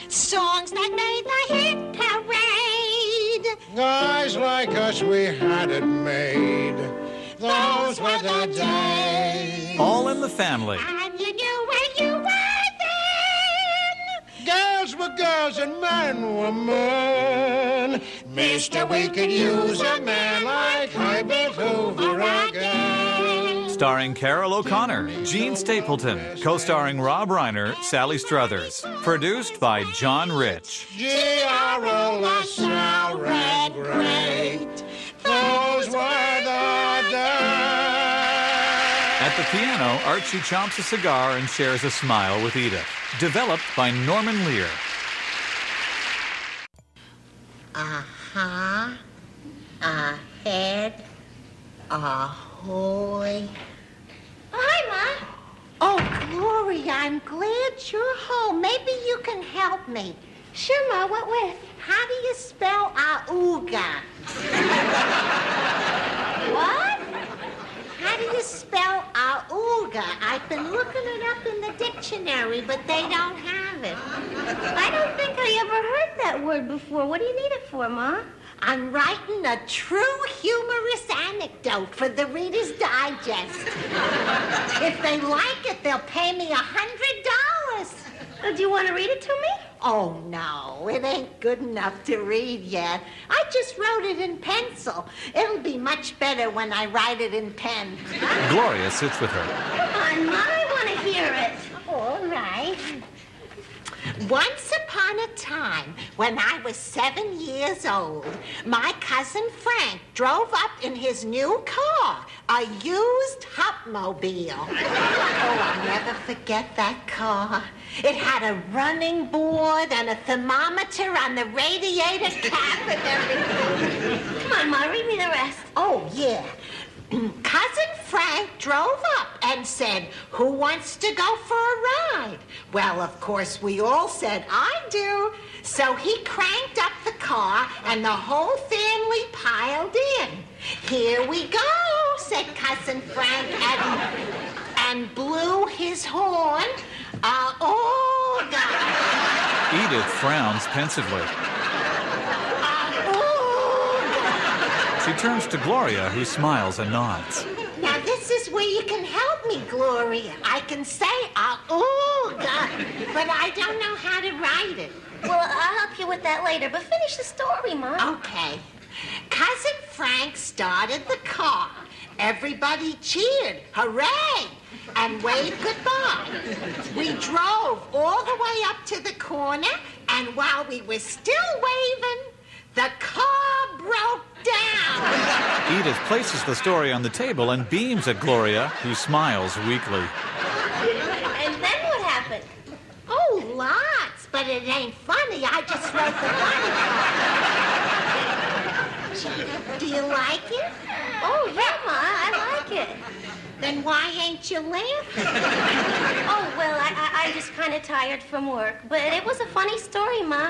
Songs that made the hit parade. Guys like us, we had it made. Those were the days. All in the Family. And you knew where you were then. Girls were girls and men were men. Mister, we could use a man like Herbert Hoover again. Starring Carol O'Connor, Gene Stapleton, co-starring Rob Reiner, Sally Struthers. Produced by John Rich. G.R.O. red great. Those were the days. At the piano, Archie chomps a cigar and shares a smile with Edith. Developed by Norman Lear. Ahead. Ahoy. Hi, Ma. Oh, Gloria, I'm glad you're home. Maybe you can help me. Sure, Ma. What with? How do you spell auga? What? How do you spell auga? I've been looking it up in the dictionary, but they don't have it. I don't think I ever heard that word before. What do you need it for, Ma? I'm writing a true humorous anecdote for the Reader's Digest. If they like it, they'll pay me $100. Do you want to read it to me? Oh, no, it ain't good enough to read yet. I just wrote it in pencil. It'll be much better when I write it in pen. Gloria sits with her. Come on, Ma. I want to hear it. All right. Once upon a time, when I was 7 years old, my cousin Frank drove up in his new car, a used Hupmobile. Oh, I'll never forget that car. It had a running board and a thermometer on the radiator cap and everything. Come on, Ma. Read me the rest. Oh, yeah. Cousin Frank drove up and said, "Who wants to go for a ride?" Well, of course, we all said, "I do." So he cranked up the car and the whole family piled in. "Here we go," said Cousin Frank and blew his horn. Oh, God. Edith frowns pensively. She turns to Gloria, who smiles and nods. Now, this is where you can help me, Gloria. I can say, "Auga," but I don't know how to write it. Well, I'll help you with that later, but finish the story, Ma. Okay. Cousin Frank started the car. Everybody cheered, hooray, and waved goodbye. We drove all the way up to the corner, and while we were still waving, the car broke down. Edith places the story on the table and beams at Gloria, who smiles weakly. And then what happened? Oh, lots, but it ain't funny. I just wrote the funny part. Do you like it? Oh, yeah, Ma. I like it. Then why ain't you laughing? Oh, well, I'm just kind of tired from work. But it was a funny story, Ma.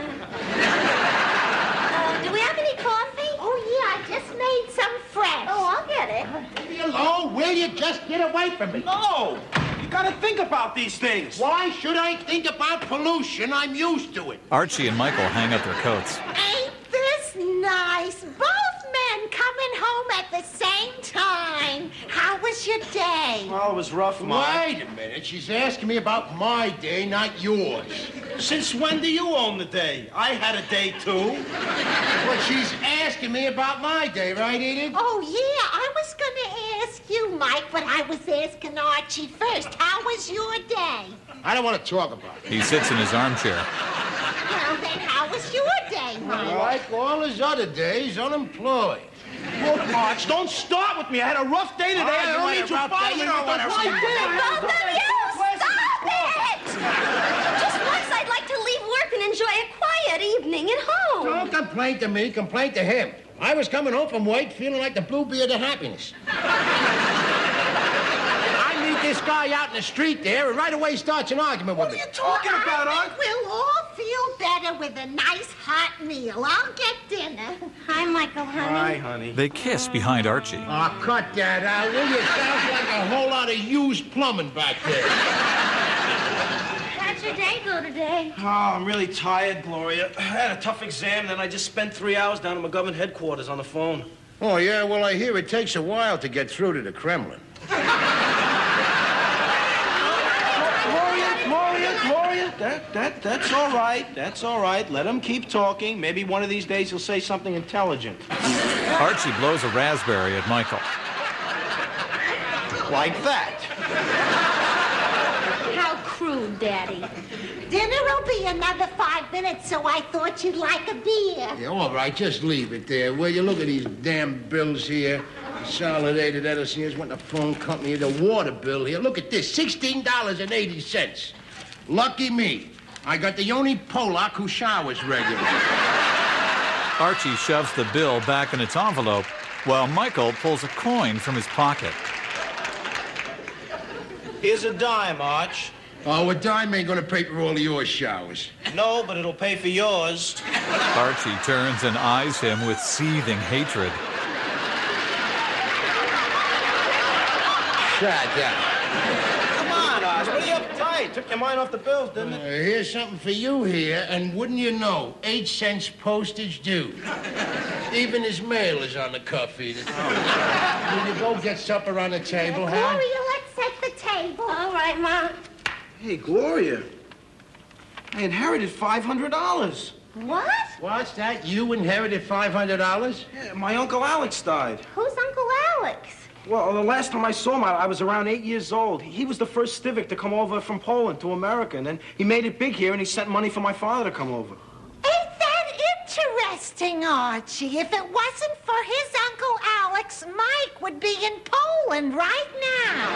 Do we have any coffee? Oh, yeah, I just made some fresh. Oh, I'll get it. Leave me alone, will you? Just get away from me. No! You gotta think about these things. Why should I think about pollution? I'm used to it. Archie and Michael hang up their coats. Ain't this nice? Both men coming home at the same time. How was your day? Well, it was rough, Ma. Wait a minute. She's asking me about my day, not yours. Since when do you own the day? I had a day, too. Well, she's asking me about my day, right, Edith? Oh, yeah, I was going to ask you, Mike, but I was asking Archie first. How was your day? I don't want to talk about it. He sits in his armchair. Well, then how was your day, Mike? Like all his other days, unemployed. Look, Marge, don't start with me. I had a rough day today. I don't need you following me. Both of you, stop it! Just once, I'd like to leave work and enjoy a quiet evening at home. Don't complain to me, complain to him. I was coming home from work feeling like the Bluebeard of happiness. I meet this guy out in the street there and right away starts an argument with me. What are you talking about, I Aunt? think we'll all feel better with a nice hot meal. I'll get dinner. Hi, Michael, honey. Hi, honey. They kiss behind Archie. Oh, cut that out, will you? Sounds like a whole lot of used plumbing back there. Patrick, your day go today? Oh, I'm really tired, Gloria. I had a tough exam, then I just spent 3 hours down at McGovern headquarters on the phone. Oh, yeah? Well, I hear it takes a while to get through to the Kremlin. Gloria, that's all right. That's all right. Let him keep talking. Maybe one of these days he'll say something intelligent. Archie blows a raspberry at Michael. Like that. How crude, Daddy. Dinner'll be another 5 minutes, so I thought you'd like a beer. Yeah, all right, just leave it there. Will you? Look at these damn bills here. Consolidated Edison, here's what the phone company, the water bill here. Look at this, $16.80. Lucky me. I got the only Polak who showers regularly. Archie shoves the bill back in its envelope while Michael pulls a coin from his pocket. Here's a dime, Arch. Oh, a dime ain't gonna pay for all of your showers. No, but it'll pay for yours. Archie turns and eyes him with seething hatred. Shut up. Come on, Arch. What are you uptight? Took your mind off the bills, didn't it? Here's something for you here, and wouldn't you know, 8 cents postage due. Even his mail is on the cuff eater. Will you go get supper on the table, huh? Gloria, let's set the table. All right, Ma. Hey, Gloria. I inherited $500. What? What's that? You inherited $500? Yeah, my Uncle Alex died. Who's Uncle Alex? Well, the last time I saw him, I was around 8 years old. He was the first civic to come over from Poland to America, and then he made it big here, and he sent money for my father to come over. Ain't that interesting, Archie? If it wasn't for his Uncle Alex, Mike would be in Poland right now.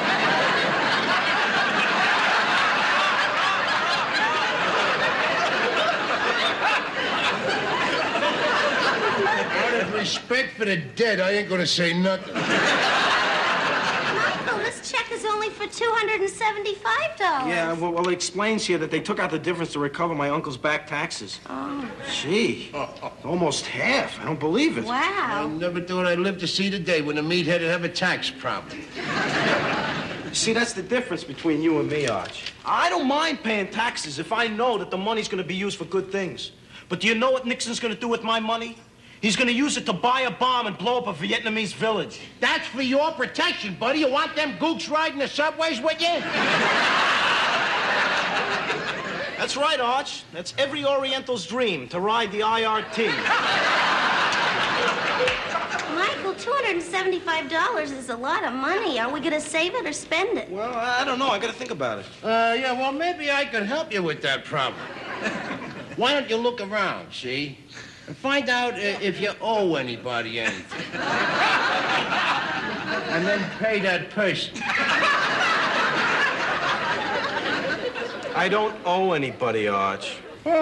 Out of respect for the dead, I ain't gonna say nothing. Michael, this check is only for $275. Yeah, well, it explains here that they took out the difference to recover my uncle's back taxes. Oh. Gee, almost half. I don't believe it. I Wow. never thought I'd live to see the day when a meathead'd have a tax problem. See, that's the difference between you and me, Arch. I don't mind paying taxes if I know that the money's going to be used for good things. But do you know what Nixon's going to do with my money? He's going to use it to buy a bomb and blow up a Vietnamese village. That's for your protection, buddy. You want them gooks riding the subways with you? That's right, Arch. That's every Oriental's dream, to ride the IRT. Michael, $275 is a lot of money. Are we going to save it or spend it? Well, I don't know. I got to think about it. Yeah, well, maybe I could help you with that problem. Why don't you look around, see? And find out if you owe anybody anything. And then pay that person. I don't owe anybody, Arch.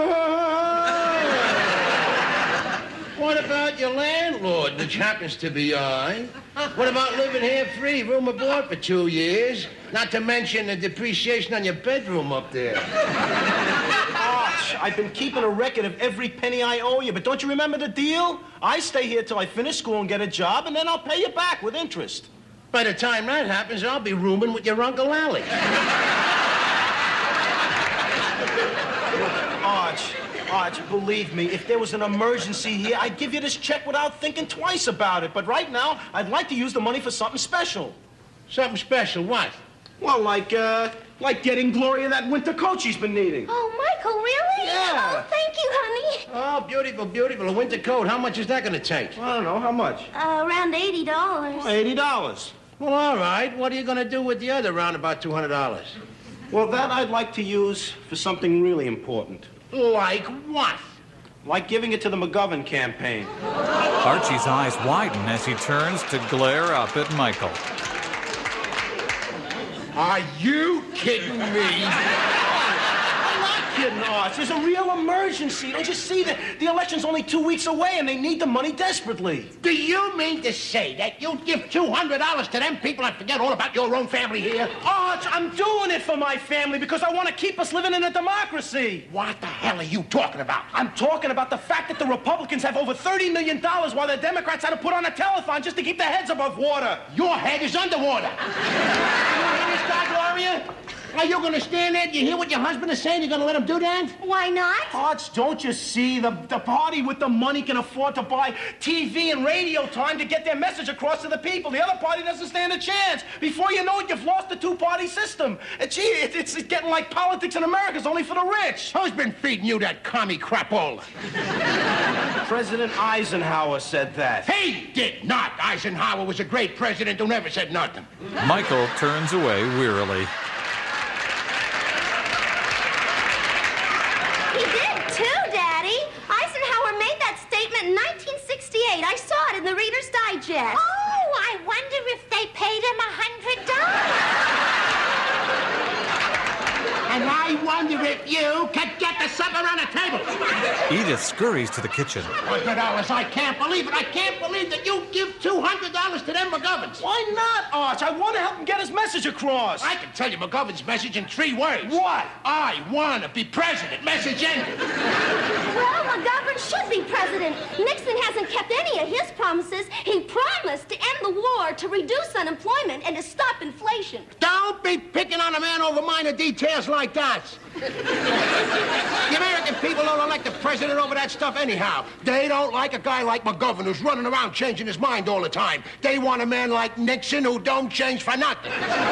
What about your landlord, which happens to be I? What about living here free, room and board for 2 years? Not to mention the depreciation on your bedroom up there. Arch, I've been keeping a record of every penny I owe you, but don't you remember the deal? I stay here till I finish school and get a job, and then I'll pay you back with interest. By the time that happens, I'll be rooming with your Uncle Alex. Arch, believe me, if there was an emergency here, I'd give you this check without thinking twice about it. But right now, I'd like to use the money for something special. Something special, what? Well, like getting Gloria that winter coat she's been needing. Oh, Michael, really? Yeah. Oh, thank you, honey. Oh, beautiful, beautiful. A winter coat. How much is that going to take? I don't know, how much? Around $80. $80. Well, all right. What are you going to do with the other round about $200? Well, that I'd like to use for something really important. Like what? Like giving it to the McGovern campaign. Archie's eyes widen as he turns to glare up at Michael. Are you kidding me? I'm not kidding, Arch. There's a real emergency. Don't you see that the election's only 2 weeks away and they need the money desperately? Do you mean to say that you'd give $200 to them people and forget all about your own family here? Arch, I'm doing it for my family because I want to keep us living in a democracy. What the hell are you talking about? I'm talking about the fact that the Republicans have over $30 million while the Democrats had to put on a telethon just to keep their heads above water. Your head is underwater. You hear this guy, Gloria? Are you going to stand there? Do you hear what your husband is saying? You're going to let him do that? Why not? Arch, don't you see? The party with the money can afford to buy TV and radio time to get their message across to the people. The other party doesn't stand a chance. Before you know it, you've lost the two-party system. And gee, it's getting like politics in America. It's only for the rich. Who's been feeding you that commie crapola? President Eisenhower said that. He did not. Eisenhower was a great president who never said nothing. Michael turns away wearily. He did too, Daddy. Eisenhower made that statement in 1968. I saw it in the Reader's Digest. Oh, I wonder if they paid him $100. And I wonder if you could get the supper on the table. Edith scurries to the kitchen. $100. I can't believe it. I can't believe that you give $200 to them McGoverns. Why not, Arch? I want to help him get his message across. I can tell you McGovern's message in 3 words. What? I want to be president. Message ended. Well, McGovern should be president. Nixon hasn't kept any of his promises. He promised to end the war, to reduce unemployment, and to stop inflation. Don't be picking on a man over minor details like that. The American people don't elect a president over that stuff anyhow. They don't like a guy like McGovern who's running around changing his mind all the time. They want a man like Nixon who don't change for nothing.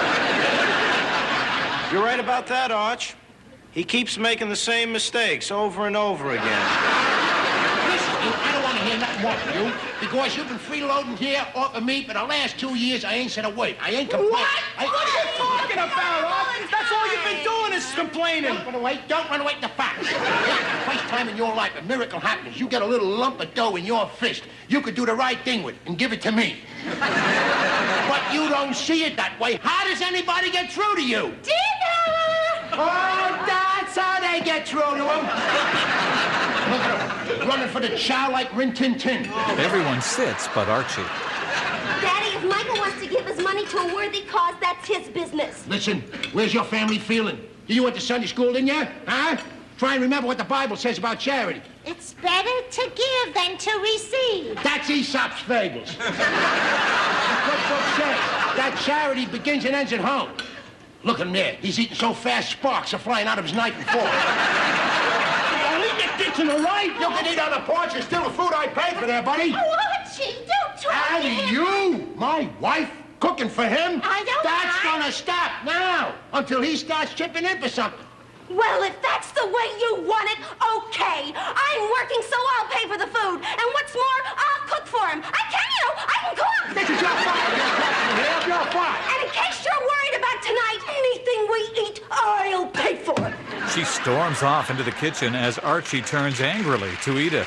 You're right about that, Arch. He keeps making the same mistakes over and over again. Listen, I don't want to hear nothing more from you because you've been freeloading here off of me for the last 2 years. I ain't said a word. I ain't complaining. What are you talking about, Arch? That's all you've been doing is complaining. Don't run away from the facts. First time in your life a miracle happens. You get a little lump of dough in your fist. You could do the right thing with it and give it to me. But you don't see it that way. How does anybody get through to you? Dinner! Oh, that's how they get through to them. Look at them, running for the chow like Rin Tin Tin. Everyone sits but Archie. Daddy, if Michael wants to give his money to a worthy cause, that's his business. Listen, where's your family feeling? You went to Sunday school, didn't you? Huh? Try and remember what the Bible says about charity. It's better to give than to receive. That's Aesop's fables. The cookbook says that charity begins and ends at home. Look at him there. He's eating so fast sparks are flying out of his knife and fork. Leave the kitchen, all right? You can eat on the porch. It's still the food I paid for there, buddy. Oh, Archie, don't talk to And him. you, my wife, cooking for him? I don't That's mind. gonna stop now until he starts chipping in for something. Well, if that's the way you want it, okay. I'm working, so I'll pay for the food. And what's more, I'll cook for him. I can cook. This is your fault. Your fault. And in case you're worried about tonight, anything we eat, I'll pay for it. She storms off into the kitchen as Archie turns angrily to Edith.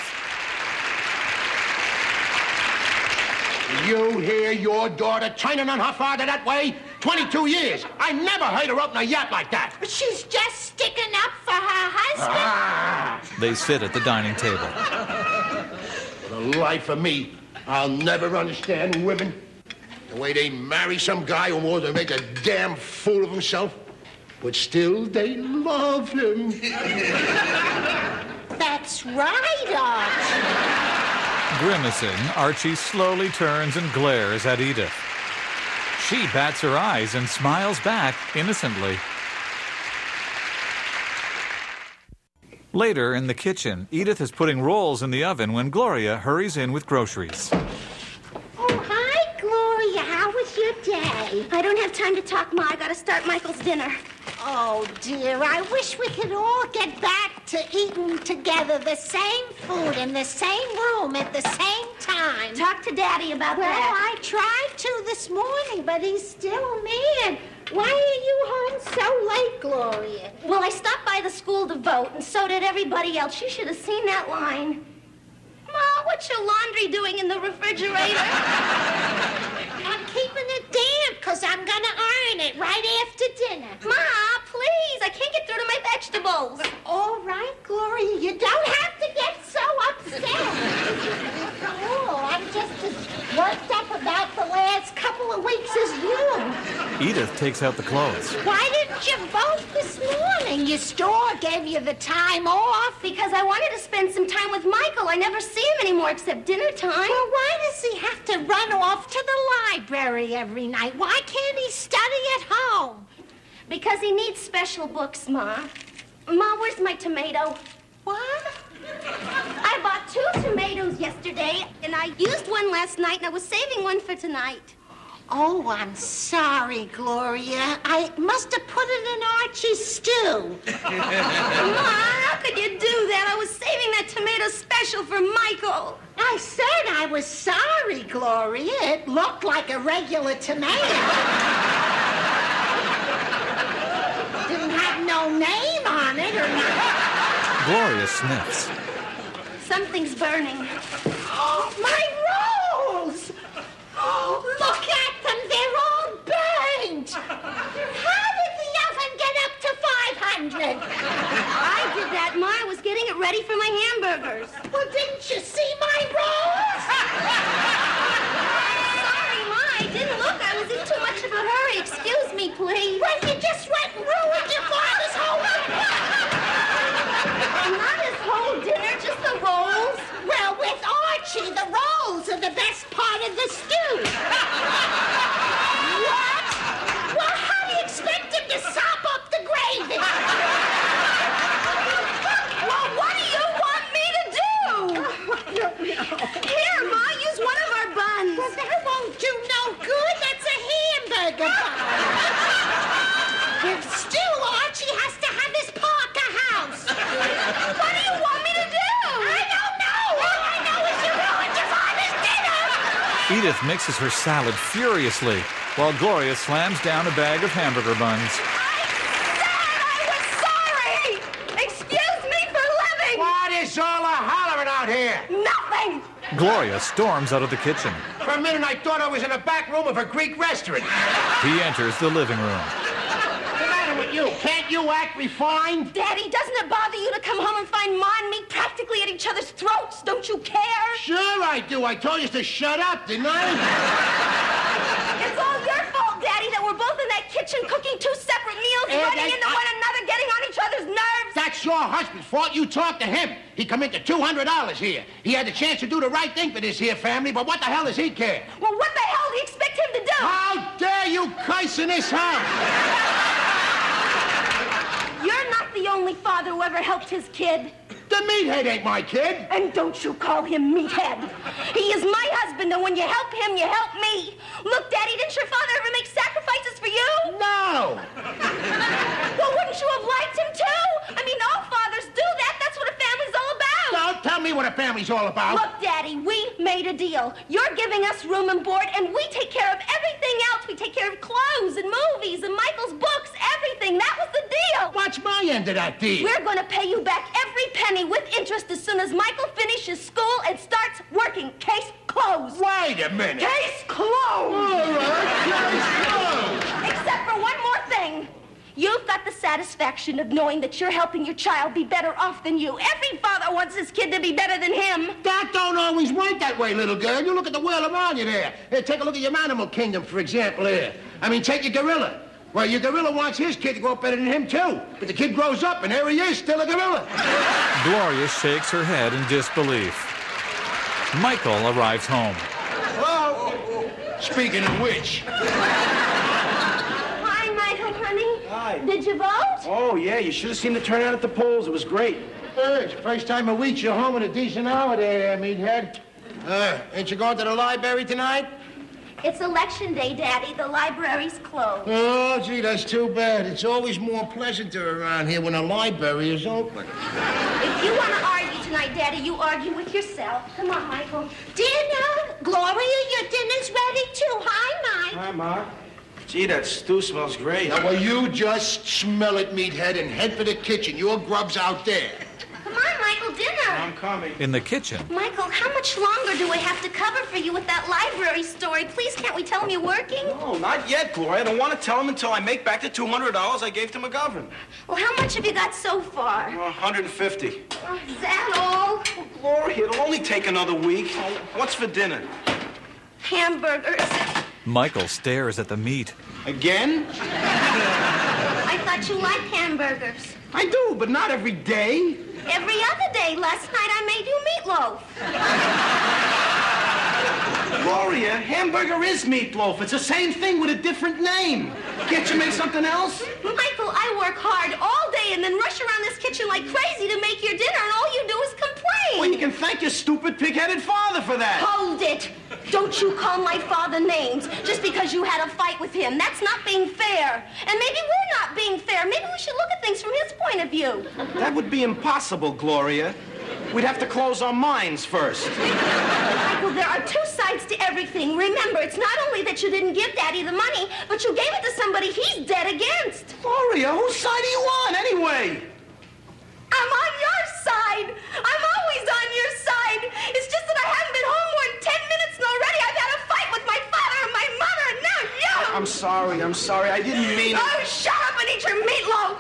You hear your daughter turning on her father that way? 22 years. I never heard her open a yap like that. She's just sticking up for her husband. They sit at the dining table. For the life of me, I'll never understand women. The way they marry some guy who wants to make a damn fool of himself, but still they love him. That's right, Archie. Grimacing, Archie slowly turns and glares at Edith. She bats her eyes and smiles back innocently. Later, in the kitchen, Edith is putting rolls in the oven when Gloria hurries in with groceries. Oh, hi, Gloria. How was your day? I don't have time to talk, Ma. I gotta start Michael's dinner. Oh, dear, I wish we could all get back to eating together the same food in the same room at the same time. Talk to Daddy about Well, that. I tried to this morning, but he's still mad. Why are you home so late, Gloria? Well, I stopped by the school to vote, and so did everybody else. You should have seen that line. Ma, what's your laundry doing in the refrigerator? I'm keeping it damp because I'm going to iron it right after dinner. Ma, please. I can't get through to my vegetables. All right, Gloria, you don't have to get so upset. Oh, I'm just as worked up about the last couple of weeks as you. Edith takes out the clothes. Why didn't you vote this morning? Your store gave you the time off. Because I wanted to spend some time with Michael. I never see him anymore except dinner time. Well, why does he have to run off to the library every night? Why can't he study at home? Because he needs special books, Ma. Ma, where's my tomato? What? I bought 2 tomatoes yesterday, and I used one last night, and I was saving one for tonight. Oh, I'm sorry, Gloria. I must have put it in Archie's stew. Ma, how could you do that? I was saving that tomato special for Michael. I said I was sorry, Gloria. It looked like a regular tomato. Didn't have no name on it or nothing. Gloria sniffs. Something's burning. My rolls! Look at them, they're all burnt. How did the oven get up to 500? I did that, Ma. I was getting it ready for my hamburgers. Well, didn't you see my rolls? Sorry, Ma. I didn't look. I was in too much of a hurry. Excuse me, please. Well, you just went and ruined your father's whole dinner. Not his whole dinner, just the rolls. Well, with Archie, the rolls are the best part of the stew. What? Well, how do you expect him to sop up the gravy? Well, what do you want me to do? Here, Ma, use one of our buns. Well, that won't do no good. That's a hamburger bun. With stew, Archie has to have his Parker house. What do you want me to do? I don't know. All I know is you ruined your father's dinner. Edith mixes her salad furiously, while Gloria slams down a bag of hamburger buns. I was sorry. Excuse me for living. What is all the hollering out here? Nothing. Gloria storms out of the kitchen. For a minute, I thought I was in the back room of a Greek restaurant. He enters the living room. What's the matter with you? Can't you act refined? Daddy, doesn't it bother you to come home and find Ma and me practically at each other's throats? Don't you care? Sure I do. I told you to shut up, didn't I? It's all your fault, Daddy, that we're both in that kitchen cooking 2 separate meals, running into one another, getting on each other's nerves. That's your husband's fault. You talk to him. He come into $200 here. He had the chance to do the right thing for this here family, but what the hell does he care? Well, what the hell do you expect him to do? How dare you curse in this house? You're not the only father who ever helped his kid. The meathead ain't my kid. And don't you call him meathead. He is my husband, and when you help him, you help me. Look, Daddy, didn't your father ever make sacrifices for you? No. Well, wouldn't you have liked him too? I mean, all fathers do that. That's what a family's all about. Don't tell me what a family's all about. Look, Daddy, we made a deal. You're giving us room and board, and we take care of everything else. We take care of clothes and movies and Michael's books, everything. That was the deal. What's my end of that deal? We're going to pay you back every penny with interest as soon as Michael finishes school and starts working. Case closed. Wait a minute. Case closed. All right, case closed. Except for one more thing. You've got the satisfaction of knowing that you're helping your child be better off than you. Every father wants his kid to be better than him. That don't always work that way, little girl. You look at the world around you there. Here, take a look at your animal kingdom, for example, here. I mean, take your gorilla. Well, your gorilla wants his kid to grow up better than him, too. But the kid grows up, and there he is, still a gorilla. Gloria shakes her head in disbelief. Michael arrives home. Hello? Speaking of which. Hi, Michael, honey. Hi. Did you vote? Oh, yeah, you should have seen the turnout at the polls. It was great. Hey, it's the first time in weeks you're home at a decent hour there, meathead. Ain't you going to the library tonight? It's election day, Daddy. The library's closed. Oh, gee, that's too bad. It's always more pleasanter around here when a library is open. If you want to argue tonight, Daddy, you argue with yourself. Come on, Michael. Dinner? Gloria, your dinner's ready, too. Hi, Mike. Hi, Ma. Gee, that stew smells great. Now, will you just smell it, meathead, and head for the kitchen? Your grub's out there. Come on, Michael, dinner. I'm coming. In the kitchen, Michael, how much longer do we have to cover for you with that library story? Please, can't we tell him you're working? No, not yet, Gloria. I don't want to tell him until I make back the $200 I gave to McGovern. Well, how much have you got so far? 150. Oh, is that all? Gloria, it'll only take another week. What's for dinner? Hamburgers. Michael stares at the meat. Again? I thought you liked hamburgers. I do, but not every day. Every other day. Last night I made you meatloaf. Gloria, hamburger is meatloaf. It's the same thing with a different name. Can't you make something else? Michael, I work hard all day and then rush around this kitchen like crazy to make your dinner, and all you do is complain. Well, you can thank your stupid pig-headed father for that. Hold it. Don't you call my father names just because you had a fight with him. That's not being fair. And maybe we're not being fair. Maybe we should look at things from his point of view. That would be impossible, Gloria. We'd have to close our minds first. Michael, there are two sides to everything. Remember, it's not only that you didn't give Daddy the money, but you gave it to somebody he's dead against. Gloria, whose side are you on, anyway? I'm on your side. I'm always on your side. It's just that I haven't been home more than 10 minutes, and already I've had a fight with my father and my mother, and now you. I'm sorry. I didn't mean it. Oh, shut up and eat your meatloaf.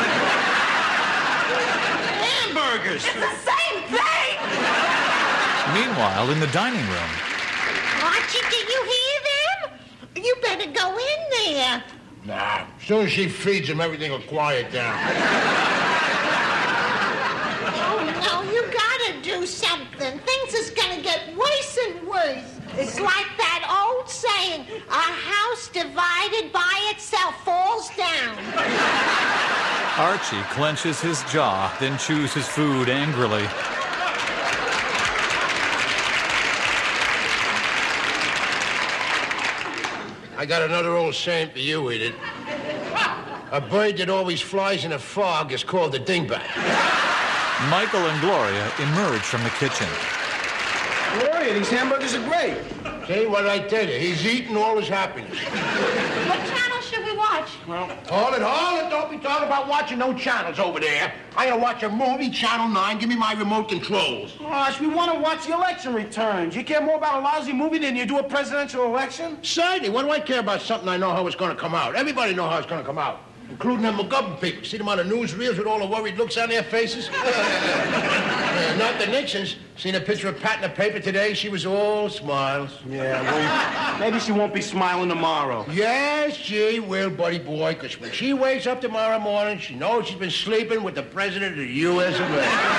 Hamburgers. It's the same thing. Meanwhile, in the dining room, Archie, did you hear them? You better go in there. Nah, as soon as she feeds him, everything will quiet down. Oh, no, you gotta do something. Things is gonna get worse and worse. It's like that old saying, a house divided by itself falls down. Archie clenches his jaw, then chews his food angrily. I got another old saying for you, Edith. A bird that always flies in a fog is called a dingbat. Michael and Gloria emerge from the kitchen. Gloria, these hamburgers are great. See what I tell you? He's eating all his happiness. What channel should we watch? Well, hold it. Don't be talking about watching no channels over there. I gotta watch a movie, Channel 9. Give me my remote controls. Gosh, we want to watch the election returns. You care more about a lousy movie than you do a presidential election? Certainly. What do I care about something I know how it's gonna come out? Everybody know how it's gonna come out. Including them McGovern people. See them on the newsreels with all the worried looks on their faces? Not the Nixons. Seen a picture of Pat in the paper today. She was all smiles. Yeah, well, maybe she won't be smiling tomorrow. Yes, she will, buddy boy, because when she wakes up tomorrow morning, she knows she's been sleeping with the President of the U.S. of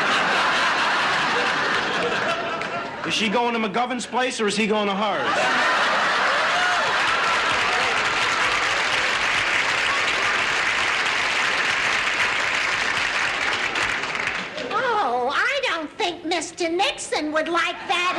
A. Is she going to McGovern's place or is he going to hers? Mr. Nixon would like that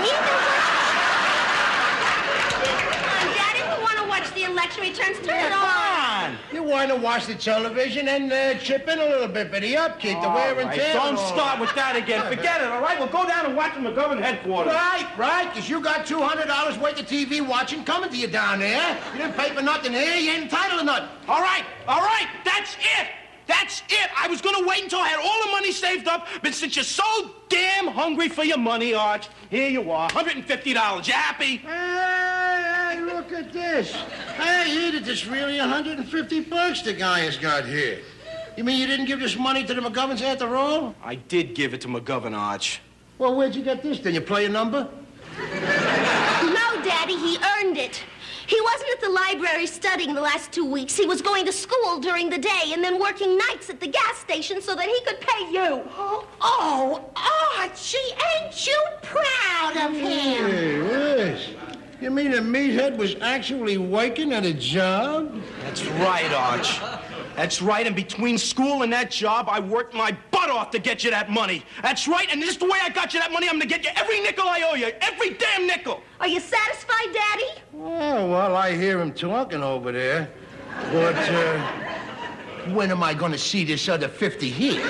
either. Come on, Daddy, we want to watch the election returns. Turn it Come on. on. You want to watch the television and chip in a little bit for the upkeep, the wear and tear. Don't start with that again. Forget it, all right? We'll go down and watch the McGovern headquarters. Right, because you got $200 worth of TV watching coming to you down there. You didn't pay for nothing here. You ain't entitled to nothing. All right. That's it. That's it. I was going to wait until I had all the money saved up, but since you're so damn hungry for your money, Arch, here you are, $150. You happy? Hey, look at this. Hey, Edith, it's really $150 the guy has got here. You mean you didn't give this money to the McGoverns after all? I did give it to McGovern, Arch. Well, where'd you get this? Did you play a number? No, Daddy, he earned it. He wasn't at the library studying the last 2 weeks. He was going to school during the day and then working nights at the gas station so that he could pay you. Archie, ain't you proud of him? Hey, Liz. You mean a meathead was actually working at a job? That's right, Arch. That's right, and between school and that job, I worked my butt off to get you that money. That's right, and this is the way I got you that money. I'm gonna get you every nickel I owe you. Every damn nickel. Are you satisfied, Daddy? Oh, well, I hear him talking over there. But, when am I gonna see this other 50 here?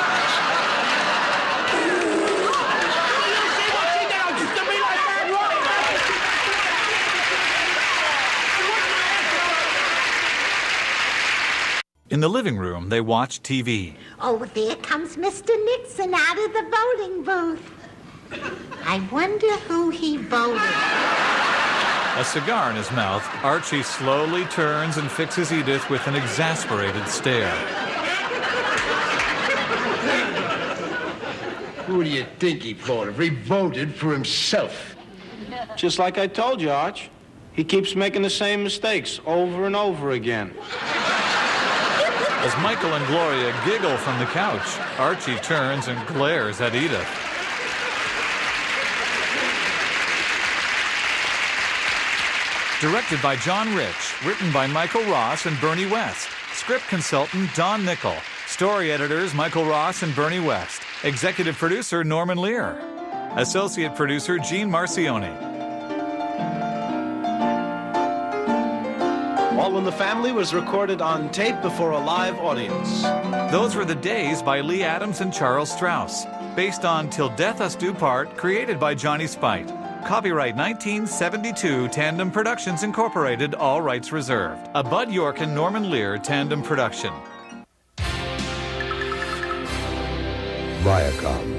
In the living room, they watch TV. Oh, there comes Mr. Nixon out of the voting booth. I wonder who he voted. A cigar in his mouth, Archie slowly turns and fixes Edith with an exasperated stare. Who do you think he voted? He voted for himself. Just like I told you, Arch. He keeps making the same mistakes over and over again. As Michael and Gloria giggle from the couch, Archie turns and glares at Edith. Directed by John Rich. Written by Michael Ross and Bernie West. Script consultant Don Nickel. Story editors Michael Ross and Bernie West. Executive producer Norman Lear. Associate producer Gene Marcioni. All in the Family was recorded on tape before a live audience. Those Were the Days by Lee Adams and Charles Strauss. Based on Till Death Us Do Part, created by Johnny Spite. Copyright 1972 Tandem Productions Incorporated, all rights reserved. A Bud York and Norman Lear tandem production. Viacom